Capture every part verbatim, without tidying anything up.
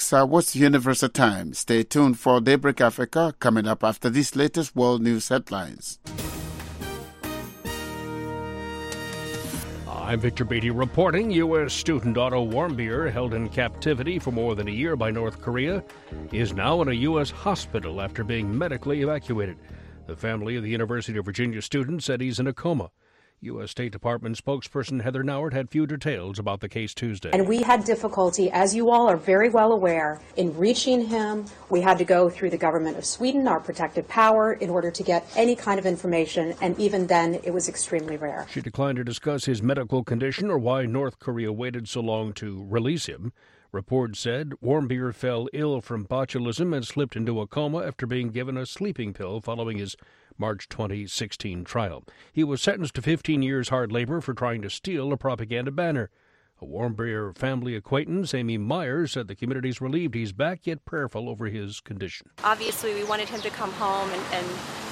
This uh, was Universal Time. Stay tuned for Daybreak Africa coming up after these latest world news headlines. I'm Victor Beatty reporting. U S student Otto Warmbier, held in captivity for more than a year by North Korea, is now in a U S hospital after being medically evacuated. The family of the University of Virginia student said he's in a coma. U S State Department spokesperson Heather Nauert had few details about the case Tuesday. And we had difficulty, as you all are very well aware, in reaching him. We had to go through the government of Sweden, our protected power, in order to get any kind of information, and even then it was extremely rare. She declined to discuss his medical condition or why North Korea waited so long to release him. Reports said Warmbier fell ill from botulism and slipped into a coma after being given a sleeping pill following his March twenty sixteen trial. He was sentenced to fifteen years hard labor for trying to steal a propaganda banner. A Warmbier family acquaintance, Amy Myers, said the community is relieved he's back, yet prayerful over his condition. Obviously, we wanted him to come home and, and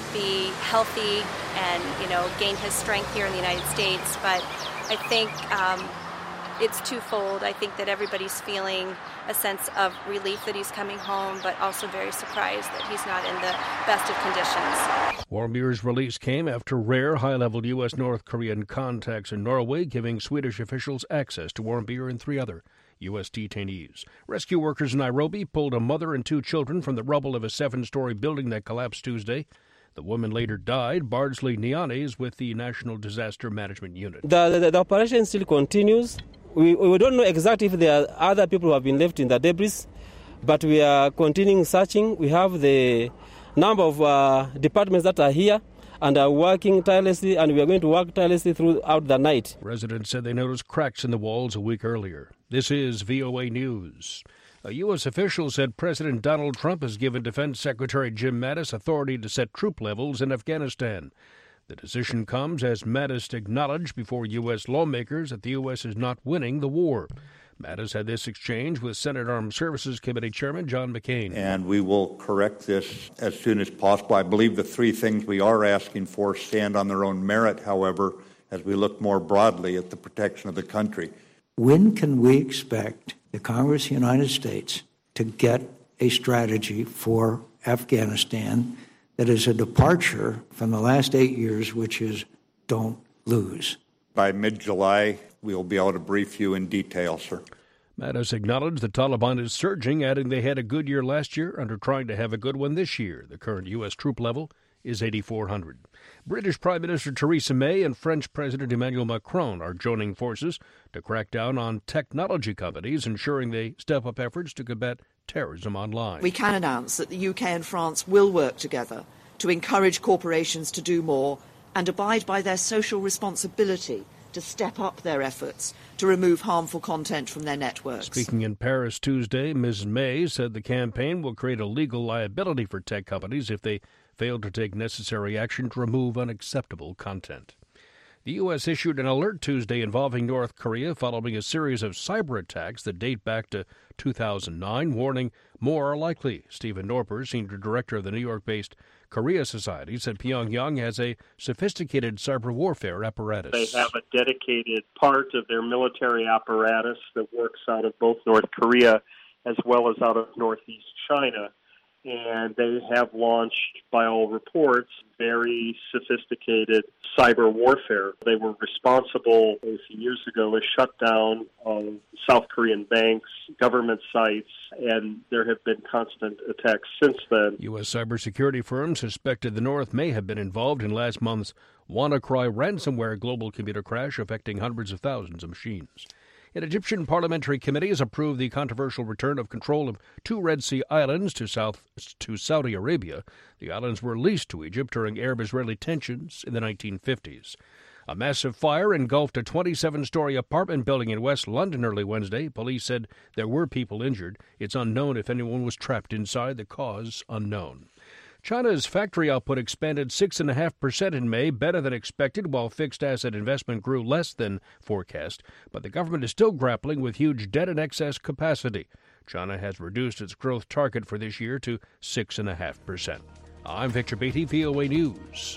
be healthy and, you know, gain his strength here in the United States. But I think um, it's twofold. I think that everybody's feeling a sense of relief that he's coming home, but also very surprised that he's not in the best of conditions. Warmbier's release came after rare high-level U S North Korean contacts in Norway giving Swedish officials access to Warmbier and three other U S detainees. Rescue workers in Nairobi pulled a mother and two children from the rubble of a seven-story building that collapsed Tuesday. The woman later died. Bardsley Niani is with the National Disaster Management Unit. The, the, the operation still continues. We, we don't know exactly if there are other people who have been left in the debris, but we are continuing searching. We have the number of uh, departments that are here and are working tirelessly, and we are going to work tirelessly throughout the night. Residents said they noticed cracks in the walls a week earlier. This is V O A News. A U S official said President Donald Trump has given Defense Secretary Jim Mattis authority to set troop levels in Afghanistan. The decision comes as Mattis acknowledged before U S lawmakers that the U S is not winning the war. Mattis had this exchange with Senate Armed Services Committee Chairman John McCain. And we will correct this as soon as possible. I believe the three things we are asking for stand on their own merit, however, as we look more broadly at the protection of the country. When can we expect the Congress of the United States to get a strategy for Afghanistan that is a departure from the last eight years, which is don't lose? By mid-July, we will be able to brief you in detail, sir. Mattis acknowledged the Taliban is surging, adding they had a good year last year and are trying to have a good one this year. The current U S troop level is eighty-four hundred. British Prime Minister Theresa May and French President Emmanuel Macron are joining forces to crack down on technology companies, ensuring they step up efforts to combat terrorism online. We can announce that the U K and France will work together to encourage corporations to do more and abide by their social responsibility to step up their efforts to remove harmful content from their networks. Speaking in Paris Tuesday, Miz May said the campaign will create a legal liability for tech companies if they fail to take necessary action to remove unacceptable content. The U S issued an alert Tuesday involving North Korea following a series of cyber attacks that date back to two thousand nine, warning more are likely. Stephen Norper, senior director of the New York-based Korea Society, said Pyongyang has a sophisticated cyber warfare apparatus. They have a dedicated part of their military apparatus that works out of both North Korea as well as out of northeast China. And they have launched, by all reports, very sophisticated cyber warfare. They were responsible a few years ago a shutdown of South Korean banks, government sites, and there have been constant attacks since then. U S cybersecurity firms suspected the North may have been involved in last month's WannaCry ransomware global computer crash affecting hundreds of thousands of machines. An Egyptian parliamentary committee has approved the controversial return of control of two Red Sea islands to South to Saudi Arabia. The islands were leased to Egypt during Arab-Israeli tensions in the nineteen fifties. A massive fire engulfed a twenty-seven-story apartment building in West London early Wednesday. Police said there were people injured. It's unknown if anyone was trapped inside. The cause unknown. China's factory output expanded six point five percent in May, better than expected, while fixed asset investment grew less than forecast. But the government is still grappling with huge debt and excess capacity. China has reduced its growth target for this year to six point five percent. I'm Victor Beatty, V O A News.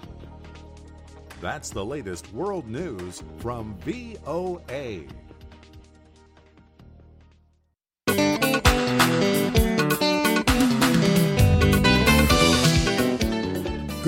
That's the latest world news from V O A.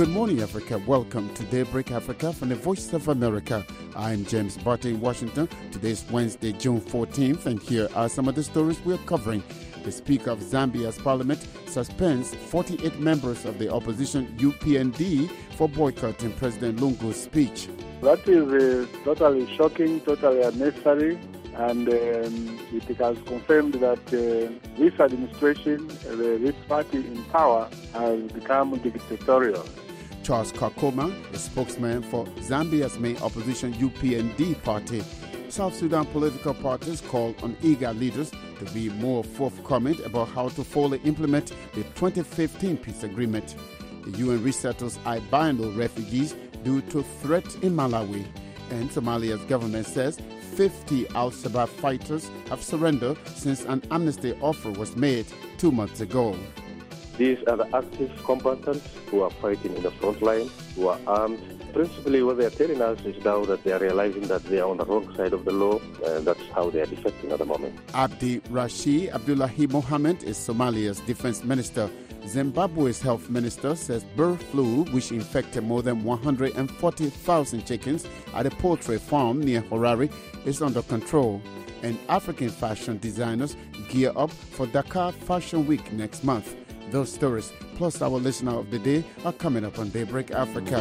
Good morning, Africa. Welcome to Daybreak Africa from the Voice of America. I'm James Barty in Washington. Today's Wednesday, June fourteenth, and here are some of the stories we're covering. The Speaker of Zambia's parliament suspends forty-eight members of the opposition U P N D for boycotting President Lungu's speech. That is uh, totally shocking, totally unnecessary, and um, it has confirmed that uh, this administration, uh, this party in power, has become dictatorial. Charles Kakoma, a spokesman for Zambia's main opposition U P N D party. South Sudan political parties call on eager leaders to be more forthcoming about how to fully implement the twenty fifteen peace agreement. The U N resettles albino refugees due to threat in Malawi. And Somalia's government says fifty Al-Shabaab fighters have surrendered since an amnesty offer was made two months ago. These are the active combatants who are fighting in the front line, who are armed. Principally, what they are telling us is now that they are realizing that they are on the wrong side of the law, and that's how they are defecting at the moment. Abdi Rashid Abdullahi Mohammed is Somalia's defense minister. Zimbabwe's health minister says bird flu, which infected more than one hundred forty thousand chickens at a poultry farm near Harare, is under control. And African fashion designers gear up for Dakar Fashion Week next month. Those stories, plus our listener of the day, are coming up on Daybreak Africa.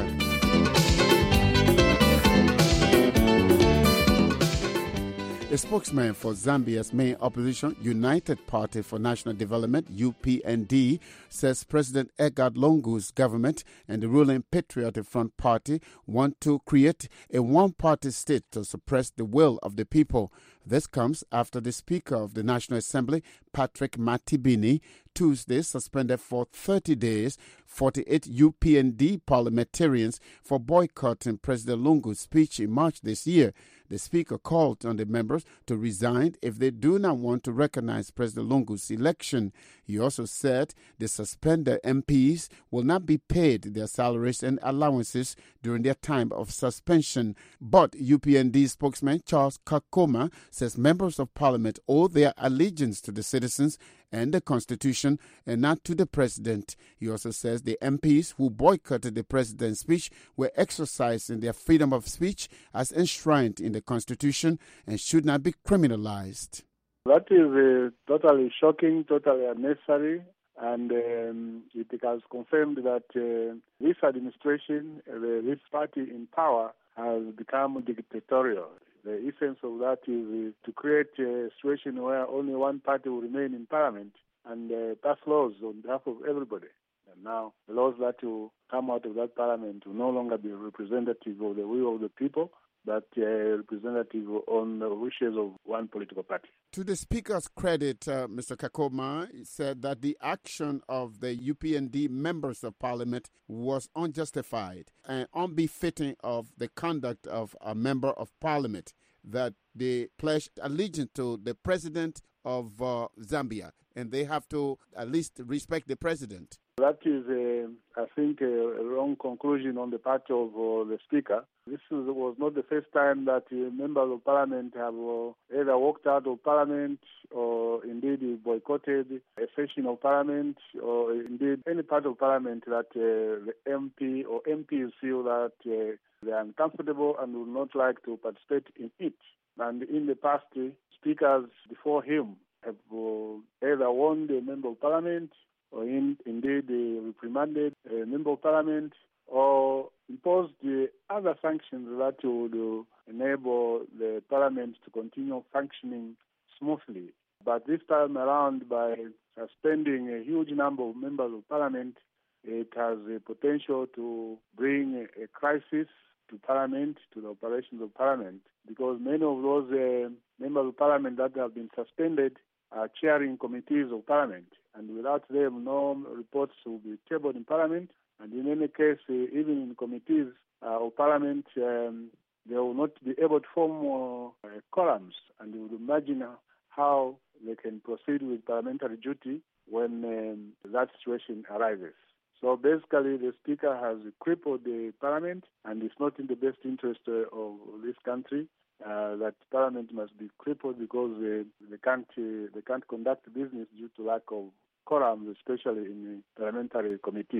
A spokesman for Zambia's main opposition, United Party for National Development, U P N D, says President Edgar Lungu's government and the ruling Patriotic Front Party want to create a one-party state to suppress the will of the people. This comes after the Speaker of the National Assembly, Patrick Matibini, Tuesday suspended for thirty days forty-eight U P N D parliamentarians for boycotting President Lungu's speech in March this year. The Speaker called on the members to resign if they do not want to recognize President Lungu's election. He also said the suspended M Ps will not be paid their salaries and allowances during their time of suspension. But U P N D spokesman Charles Kakoma says members of parliament owe their allegiance to the citizens and the Constitution and not to the president. He also says the M Ps who boycotted the president's speech were exercising their freedom of speech as enshrined in the Constitution and should not be criminalized. That is uh, totally shocking, totally unnecessary, and um, it has confirmed that uh, this administration, uh, this party in power, has become dictatorial. The essence of that is uh, to create a situation where only one party will remain in parliament and uh, pass laws on behalf of everybody. And now the laws that will come out of that parliament will no longer be representative of the will of the people, but uh, representative on the wishes of one political party. To the Speaker's credit, uh, Mister Kakoma said that the action of the U P N D members of Parliament was unjustified and unbefitting of the conduct of a member of Parliament, that they pledged allegiance to the President of uh, Zambia, and they have to at least respect the President. That is, uh, I think, a wrong conclusion on the part of uh, the Speaker. This is, was not the first time that uh, members of Parliament have uh, either walked out of Parliament or indeed boycotted a session of Parliament or indeed any part of Parliament that uh, the M P or M Ps feel that uh, they are uncomfortable and would not like to participate in it. And in the past, uh, speakers before him have uh, either warned a member of Parliament or in, indeed uh, reprimanded a member of Parliament or imposed uh, other sanctions that would uh, enable the Parliament to continue functioning smoothly. But this time around, by suspending a huge number of members of Parliament, it has a potential to bring a, a crisis to Parliament, to the operations of Parliament, because many of those uh, members of Parliament that have been suspended are chairing committees of Parliament. And without them, no reports will be tabled in Parliament. And in any case, uh, even in committees uh, of Parliament, um, they will not be able to form uh, quorums. And you would imagine how they can proceed with parliamentary duty when um, that situation arises. So basically, the Speaker has crippled the Parliament, and it's not in the best interest uh, of this country. Uh, that Parliament must be crippled because uh, they can't uh, they can't conduct business due to lack of quorums, especially in the parliamentary committees.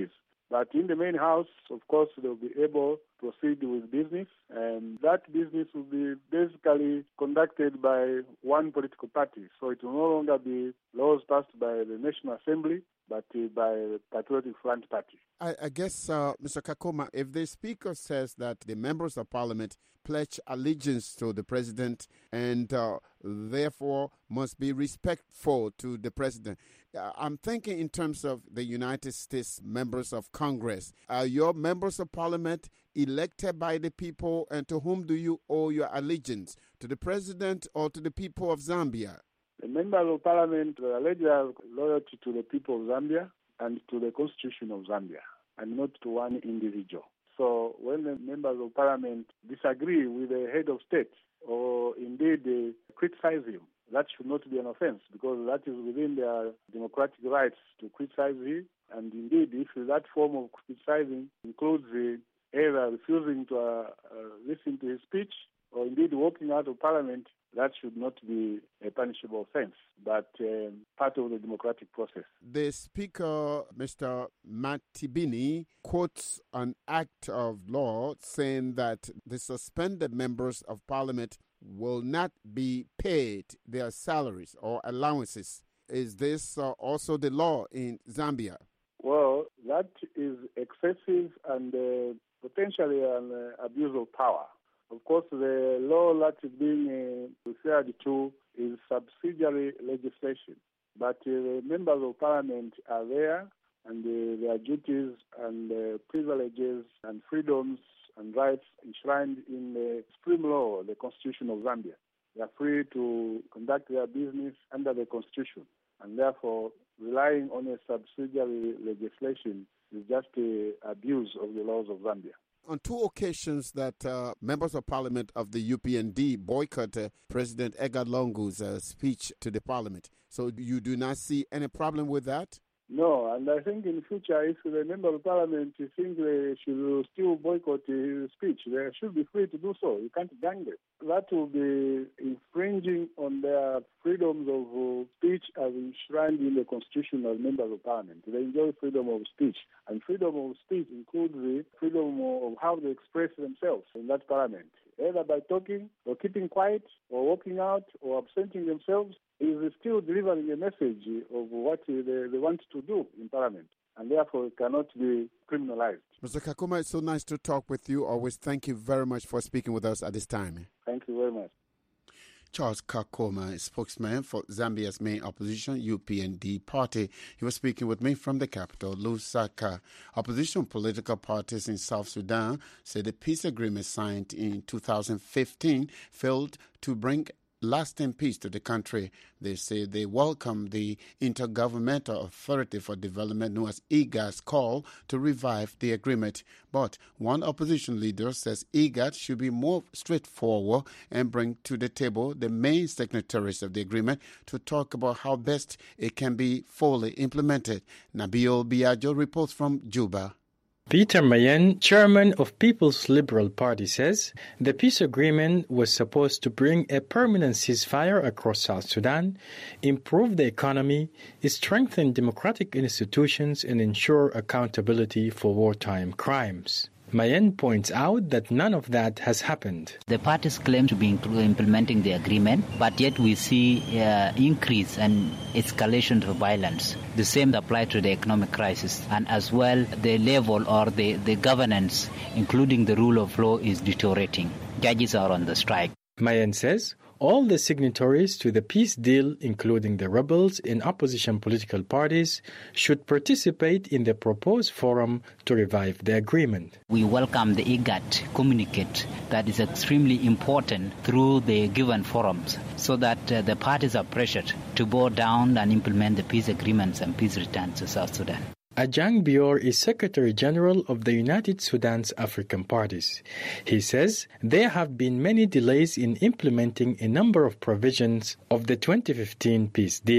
But in the main house, of course, they'll be able to proceed with business, and that business will be basically conducted by one political party. So it will no longer be laws passed by the National Assembly, but uh, by the Patriotic Front Party. I, I guess, uh, Mister Kakoma, if the Speaker says that the members of Parliament pledge allegiance to the President and uh, therefore must be respectful to the President, uh, I'm thinking in terms of the United States members of Congress. Are your members of Parliament elected by the people, and to whom do you owe your allegiance? To the President or to the people of Zambia? The members of Parliament pledge their loyalty to the people of Zambia and to the Constitution of Zambia, and not to one individual. So when the members of Parliament disagree with the head of state, or indeed they criticize him, that should not be an offense, because that is within their democratic rights to criticize him. And indeed, if that form of criticizing includes uh, either refusing to uh, uh, listen to his speech, or indeed walking out of Parliament, that should not be a punishable offense, but um, part of the democratic process. The Speaker, Mister Matibini, quotes an act of law saying that the suspended members of Parliament will not be paid their salaries or allowances. Is this uh, also the law in Zambia? Well, that is excessive and uh, potentially an uh, abuse of power. Of course, the law that is being uh, referred to is subsidiary legislation. But uh, the members of Parliament are there, and uh, their duties and uh, privileges and freedoms and rights enshrined in the supreme law, the Constitution of Zambia. They are free to conduct their business under the Constitution, and therefore relying on a subsidiary legislation is just an abuse of the laws of Zambia. On two occasions that uh, members of Parliament of the U P N D boycotted uh, President Edgar Lungu's uh, speech to the Parliament. So you do not see any problem with that? No, and I think in future, if the member of Parliament think they should still boycott his speech, they should be free to do so. You can't gang them. That will be infringing on their freedoms of speech as enshrined in the Constitution of members of Parliament. They enjoy freedom of speech, and freedom of speech includes the freedom of how they express themselves in that Parliament, either by talking or keeping quiet or walking out or absenting themselves. Is still delivering a message of what they, they want to do in Parliament, and therefore it cannot be criminalized. Mister Kakoma, it's so nice to talk with you. Always thank you very much for speaking with us at this time. Thank you very much. Charles Kakoma, spokesman for Zambia's main opposition, U P N D party. He was speaking with me from the capital, Lusaka. Opposition political parties in South Sudan say the peace agreement signed in two thousand fifteen failed to bring lasting peace to the country. They say they welcome the Intergovernmental Authority for Development, known as IGAD's call to revive the agreement. But one opposition leader says IGAD should be more straightforward and bring to the table the main signatories of the agreement to talk about how best it can be fully implemented. Nabil Biagio reports from Juba. Peter Mayen, chairman of People's Liberal Party, says the peace agreement was supposed to bring a permanent ceasefire across South Sudan, improve the economy, strengthen democratic institutions, and ensure accountability for wartime crimes. Mayen points out that none of that has happened. The parties claim to be implementing the agreement, but yet we see uh, increase and escalation of violence. The same applies to the economic crisis, and as well the level or the, the governance, including the rule of law, is deteriorating. Judges are on the strike. Mayen says all the signatories to the peace deal, including the rebels and opposition political parties, should participate in the proposed forum to revive the agreement. We welcome the IGAD communicate that is extremely important through the given forums, so that uh, the parties are pressured to bow down and implement the peace agreements and peace returns to South Sudan. Ajang Bior is Secretary General of the United Sudan's African Parties. He says there have been many delays in implementing a number of provisions of the twenty fifteen peace deal.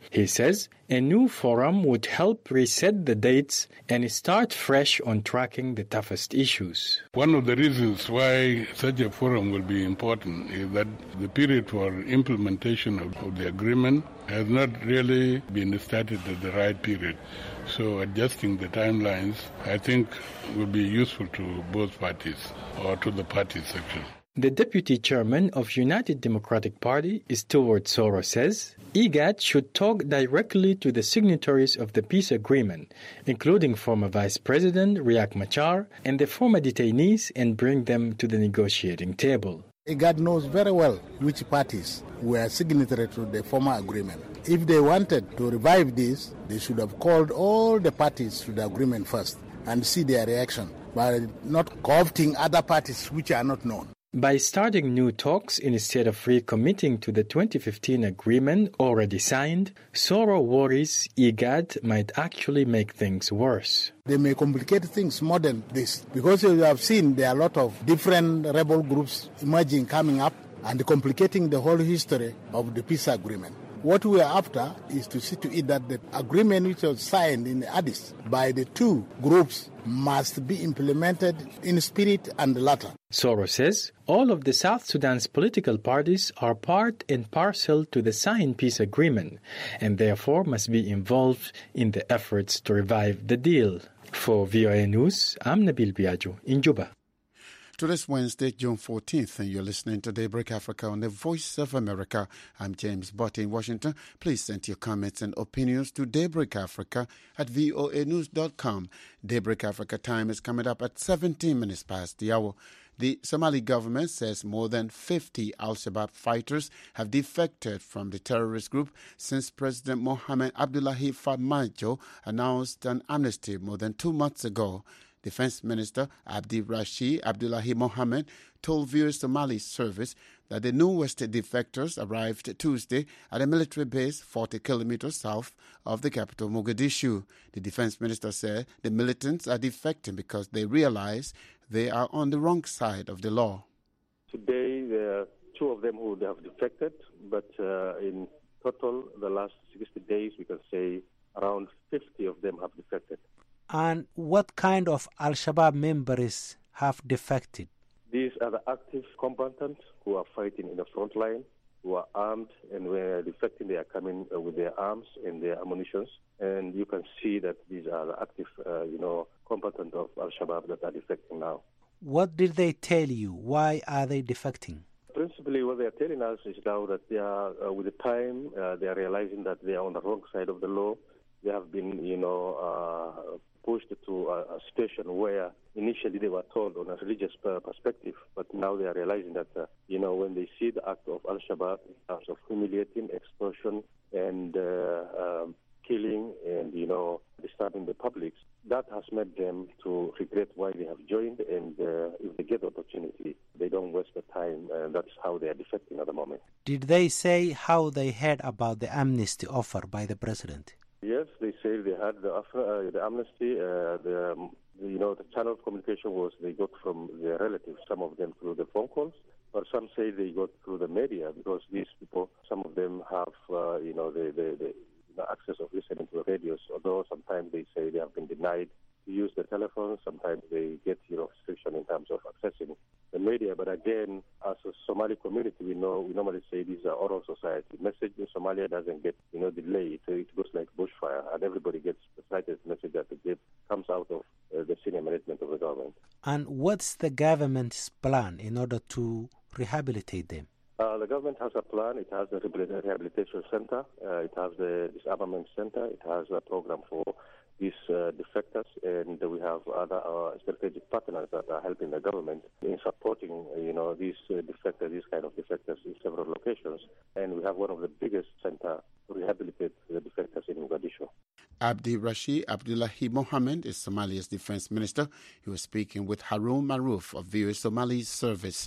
He says a new forum would help reset the dates and start fresh on tracking the toughest issues. One of the reasons why such a forum will be important is that the period for implementation of, of the agreement has not really been started at the right period. So adjusting the timelines, I think, will be useful to both parties, or to the parties actually. The deputy chairman of United Democratic Party, Stuart Soro, says IGAD should talk directly to the signatories of the peace agreement, including former Vice President Riek Machar and the former detainees, and bring them to the negotiating table. IGAD knows very well which parties were signatory to the former agreement. If they wanted to revive this, they should have called all the parties to the agreement first and see their reaction, by not co-opting other parties which are not known. By starting new talks instead of recommitting to the twenty fifteen agreement already signed, Soro worries IGAD might actually make things worse. They may complicate things more than this, because you have seen there are a lot of different rebel groups emerging, coming up, and complicating the whole history of the peace agreement. What we are after is to see to it that the agreement which was signed in Addis by the two groups must be implemented in spirit and letter. Soro says all of the South Sudan's political parties are part and parcel to the signed peace agreement and therefore must be involved in the efforts to revive the deal. For V O A News, I'm Nabil Biagio in Juba. Today's Wednesday, June fourteenth, and you're listening to Daybreak Africa on the Voice of America. I'm James Butt in Washington. Please send your comments and opinions to Daybreak Africa at voa news dot com. Daybreak Africa time is coming up at seventeen minutes past the hour. The Somali government says more than fifty Al-Shabaab fighters have defected from the terrorist group since President Mohamed Abdullahi Farmajo announced an amnesty more than two months ago. Defense Minister Abdi Rashid Abdullahi Mohammed told V O A Somali service that the newest defectors arrived Tuesday at a military base forty kilometers south of the capital, Mogadishu. The defense minister said the militants are defecting because they realize they are on the wrong side of the law. Today, there are two of them who have defected, but uh, in total, the last sixty days, we can say around fifty of them have defected. And what kind of Al-Shabaab members have defected? These are the active combatants who are fighting in the front line, who are armed, and when they're defecting, they are coming uh, with their arms and their ammunition. And you can see that these are the active, uh, you know, combatants of Al-Shabaab that are defecting now. What did they tell you? Why are they defecting? Principally, what they are telling us is now that they are, uh, with the time, uh, they are realizing that they are on the wrong side of the law. They have been, you know, uh, pushed to a, a situation where initially they were told on a religious uh, perspective, but now they are realizing that, uh, you know, when they see the act of Al-Shabaab in terms of humiliating, extortion, and uh, um, killing, and, you know, disturbing the public, that has made them to regret why they have joined, and uh, if they get the opportunity, they don't waste the time. Uh, that's how they are defecting at the moment. Did they say how they heard about the amnesty offer by the president? Yes, they say they had the, uh, the amnesty. Uh, the, um, you know, the channel of communication was they got from their relatives, some of them through the phone calls, but some say they got through the media, because these people, some of them have, uh, you know, the, the, the, the access of listening to the radios, although sometimes they say they have been denied to use the telephone. Sometimes they get, you know, restriction in terms of accessing the media. But again, as a Somali community, we know we normally say these are oral society. Message in Somalia doesn't get, you know, delayed. So it goes like bushfire, and everybody gets the slightest message that it comes out of uh, the senior management of the government. And what's the government's plan in order to rehabilitate them? Uh, the government has a plan. It has a rehabilitation center. Uh, it has the disarmament center. It has a program for these uh, defectors, and we have other uh, strategic partners that are helping the government in supporting, you know, these uh, defectors, these kind of defectors in several locations. And we have one of the biggest centers to rehabilitate the defectors in Mogadishu. Abdi Rashid Abdullahi Mohammed is Somalia's defense minister. He was speaking with Harun Maruf of V O A Somali service.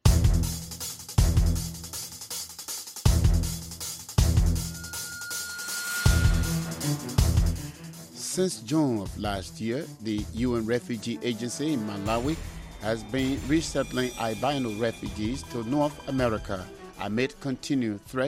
Since June of last year, the U N Refugee Agency in Malawi has been resettling albino refugees to North America amid continued threats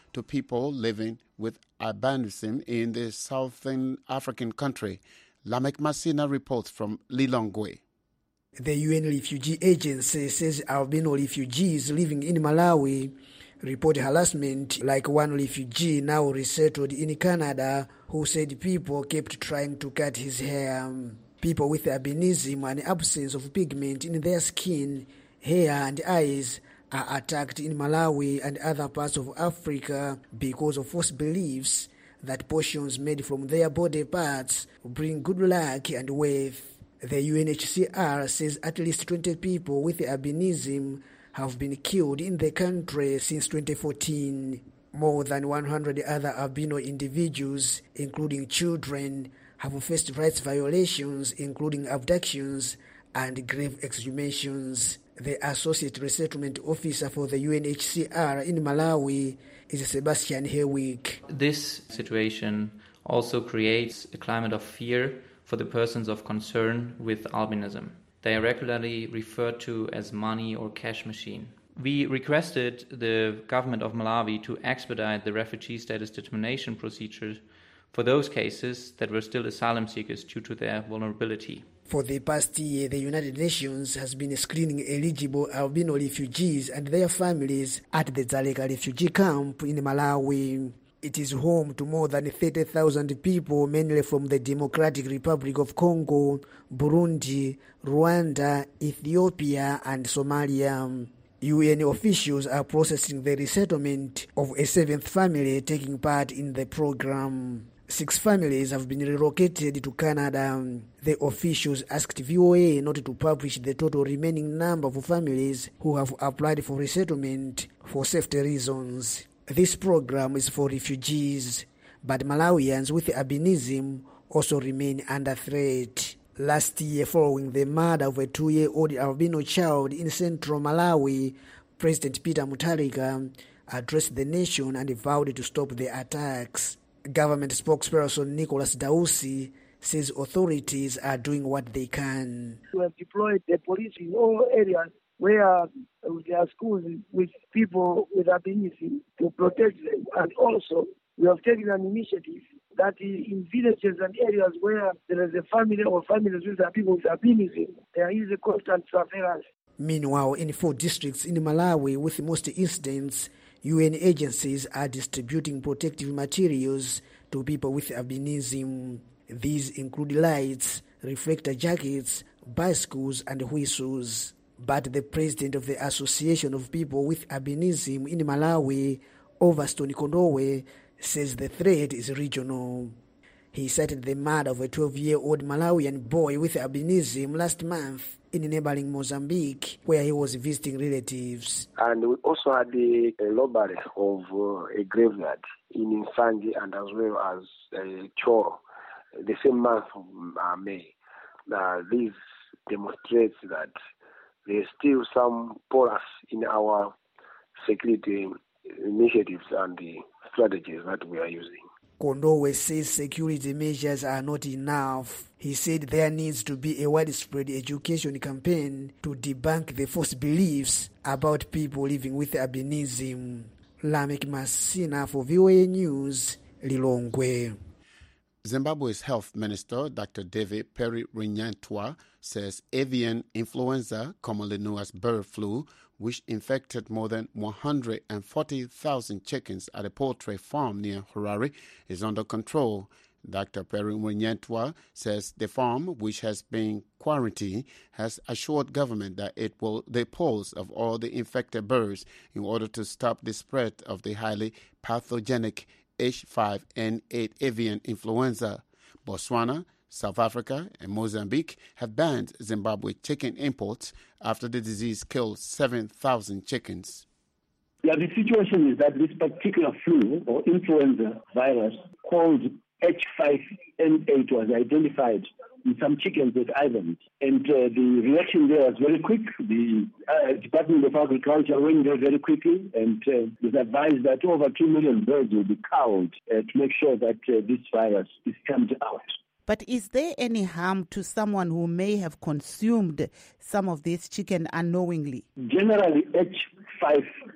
to people living with albinism in the southern African country. Lamek Masina reports from Lilongwe. The U N Refugee Agency says albino refugees living in Malawi report harassment, like one refugee now resettled in Canada who said people kept trying to cut his hair. People with albinism and absence of pigment in their skin, hair and eyes are attacked in Malawi and other parts of Africa because of false beliefs that portions made from their body parts bring good luck and wealth. The U N H C R says at least twenty people with albinism have been killed in the country since twenty fourteen. More than one hundred other albino individuals, including children, have faced rights violations, including abductions and grave exhumations. The Associate Resettlement Officer for the U N H C R in Malawi is Sebastian Hewick. This situation also creates a climate of fear for the persons of concern with albinism. They are regularly referred to as money or cash machine. We requested the government of Malawi to expedite the refugee status determination procedure for those cases that were still asylum seekers due to their vulnerability. For the past year, the United Nations has been screening eligible albino refugees and their families at the Dzaleka refugee camp in Malawi. It is home to more than thirty thousand people, mainly from the Democratic Republic of Congo, Burundi, Rwanda, Ethiopia, and Somalia. U N officials are processing the resettlement of a seventh family taking part in the program. Six families have been relocated to Canada. The officials asked V O A not to publish the total remaining number of families who have applied for resettlement for safety reasons. This program is for refugees, but Malawians with albinism also remain under threat. Last year, following the murder of a two-year-old albino child in central Malawi, President Peter Mutharika addressed the nation and vowed to stop the attacks. Government spokesperson Nicholas Dausi says authorities are doing what they can. We have deployed the police in all areas where there are schools with people with albinism to protect them. And also, we have taken an initiative that in villages and areas where there is a family or families with people with albinism, there is a constant surveillance. Meanwhile, in four districts in Malawi, with most incidents, U N agencies are distributing protective materials to people with albinism. These include lights, reflector jackets, bicycles, and whistles. But the president of the Association of People with Albinism in Malawi, Overstone Kondowe, says the threat is regional. He cited the murder of a twelve-year-old Malawian boy with albinism last month in neighboring Mozambique, where he was visiting relatives. And we also had a, a robbery of uh, a graveyard in Nsangi and as well as uh, Choro, the same month of uh, May. Uh, this demonstrates that there's still some porous in our security initiatives and the strategies that we are using. Kondowe says security measures are not enough. He said there needs to be a widespread education campaign to debunk the false beliefs about people living with albinism. Lamek Masina for V O A News, Lilongwe. Zimbabwe's Health Minister, Doctor David Perry Rinyantwa, says avian influenza, commonly known as bird flu, which infected more than one hundred forty thousand chickens at a poultry farm near Harare, is under control. Doctor Perry Rinyantwa says the farm, which has been quarantined, has assured government that it will dispose of all the infected birds in order to stop the spread of the highly pathogenic H five N eight avian influenza. Botswana, South Africa, and Mozambique have banned Zimbabwe chicken imports after the disease killed seven thousand chickens. Yeah, the situation is that this particular flu or influenza virus called H five N eight was identified in some chickens with island. And uh, the reaction there was very quick. The uh, Department of Agriculture went there very quickly and uh, was advised that over two million birds will be culled uh, to make sure that uh, this virus is stamped out. But is there any harm to someone who may have consumed some of this chicken unknowingly? Generally, H five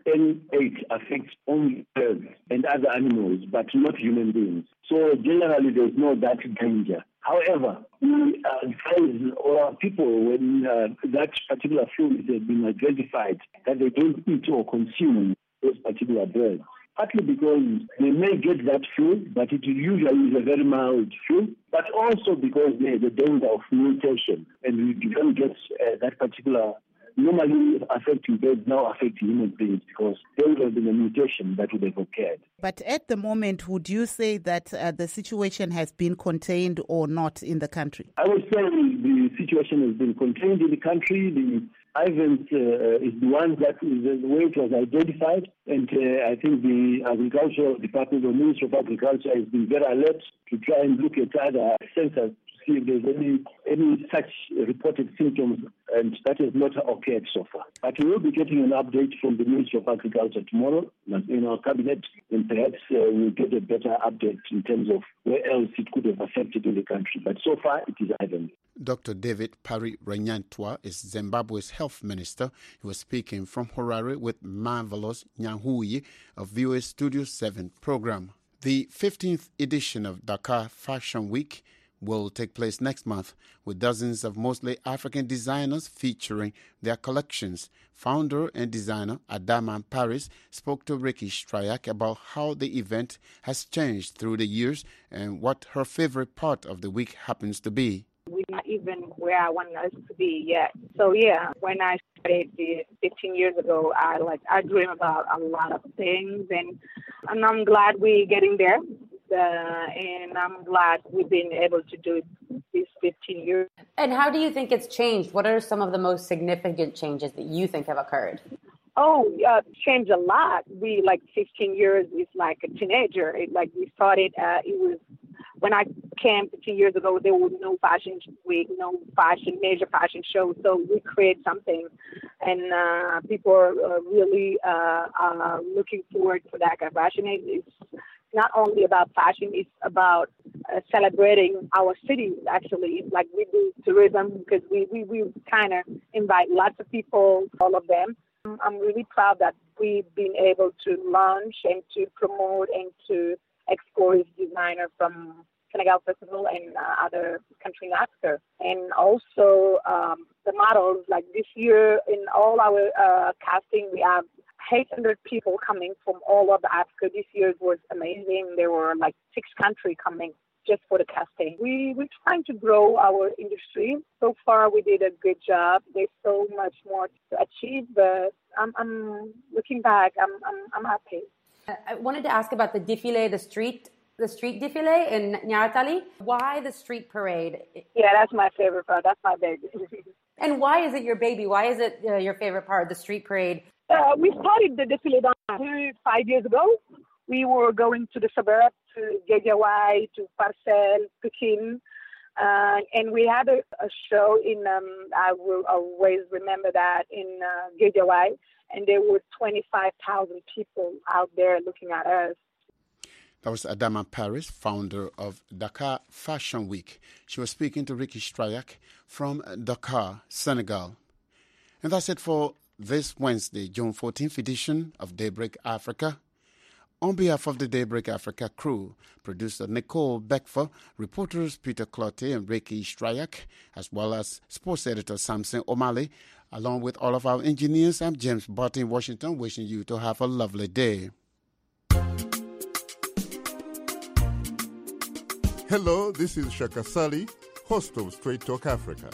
N eight affects only birds and other animals, but not human beings. So generally, there's no that danger. However, we advise our people when uh, that particular flu has been identified that they don't eat or consume those particular birds. Partly because they may get that flu, but it usually is a very mild flu, but also because there's a danger of mutation, and we don't get uh, that particular normally affecting birds now affecting human beings because there would have been a mutation that would have occurred. But at the moment, would you say that uh, the situation has been contained or not in the country? I would say the situation has been contained in the country. The Ivans uh, is the one that is the way it was identified, and uh, I think the Agricultural Department or Ministry of Agriculture has been very alert to try and look at other sensors to see if there's any any such reported symptoms, and that has not occurred so far. But we will be getting an update from the Ministry of Agriculture tomorrow in our cabinet, and perhaps uh, we'll get a better update in terms of where else it could have affected in the country. But so far, it is Ivan. Doctor David Parry Ranyantwa is Zimbabwe's health minister. He was speaking from Harare with Marvelous Nyanhuyi of V O A Studio seven program. The fifteenth edition of Dakar Fashion Week will take place next month with dozens of mostly African designers featuring their collections. Founder and designer Adama Paris spoke to Ricky Strayak about how the event has changed through the years and what her favorite part of the week happens to be. We're not even where I want us to be yet. So yeah, when I started fifteen years ago, I like I dream about a lot of things, and and I'm glad we're getting there. Uh, and I'm glad we've been able to do it these fifteen years. And how do you think it's changed? What are some of the most significant changes that you think have occurred? Oh, uh, changed a lot. We like fifteen years is like a teenager. It, like we started, uh, it was when I came fifteen years ago, there was no fashion week, no fashion, major fashion show. So we created something, and uh, people are uh, really uh, uh, looking forward for that kind of fashion. It, it's not only about fashion, it's about uh, celebrating our city, actually. It's like we do tourism because we, we, we kind of invite lots of people, all of them. I'm really proud that we've been able to launch and to promote and to expose designers from Senegal Festival and uh, other countries in Africa. And also um, the models, like this year in all our uh, casting, we have eight hundred people coming from all over Africa. This year was amazing. There were like six countries coming just for the casting. We, we're trying to grow our industry. So far, we did a good job. There's so much more to achieve, but I'm, I'm looking back, I'm, I'm, I'm happy. I wanted to ask about the défilé, the street the street défilé in Nyartali. Why the street parade? Yeah, that's my favorite part. That's my baby. And why is it your baby? Why is it uh, your favorite part, the street parade? Uh, we started the défilé five years ago. We were going to the suburbs, to Guédiawaye, to Parcelles, Pekin, uh, and we had a, a show in, um, I will always remember that, in uh, Guédiawaye, and there were twenty-five thousand people out there looking at us. That was Adama Paris, founder of Dakar Fashion Week. She was speaking to Ricky Strayak from Dakar, Senegal. And that's it for this Wednesday, June fourteenth edition of Daybreak Africa. On behalf of the Daybreak Africa crew, producer Nicole Beckfer, reporters Peter Clotte and Ricky Strayak, as well as sports editor Samson O'Malley, along with all of our engineers, I'm James Butt in Washington, wishing you to have a lovely day. Hello, this is Shaka Sali, host of Straight Talk Africa.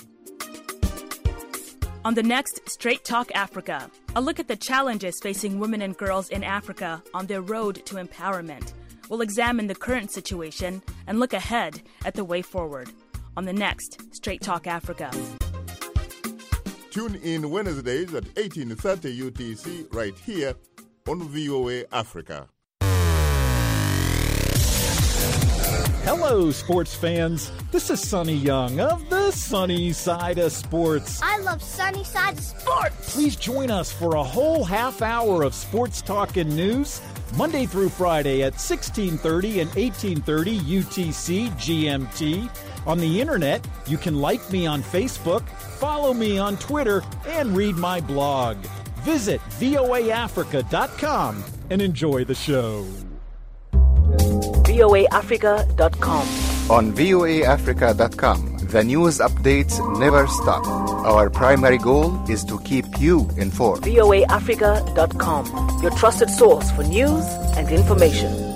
On the next Straight Talk Africa, a look at the challenges facing women and girls in Africa on their road to empowerment. We'll examine the current situation and look ahead at the way forward. On the next Straight Talk Africa. Tune in Wednesdays at eighteen thirty U T C right here on V O A Africa. Hello, sports fans. This is Sonny Young of the Sunny Side of Sports. I love Sunny Side of Sports. Please join us for a whole half hour of sports talk and news, Monday through Friday at sixteen thirty and eighteen thirty U T C G M T. On the internet, you can like me on Facebook, follow me on Twitter, and read my blog. Visit V O A Africa dot com and enjoy the show. V O A Africa dot com. On V O A Africa dot com, the news updates never stop. Our primary goal is to keep you informed. V O A Africa dot com, your trusted source for news and information.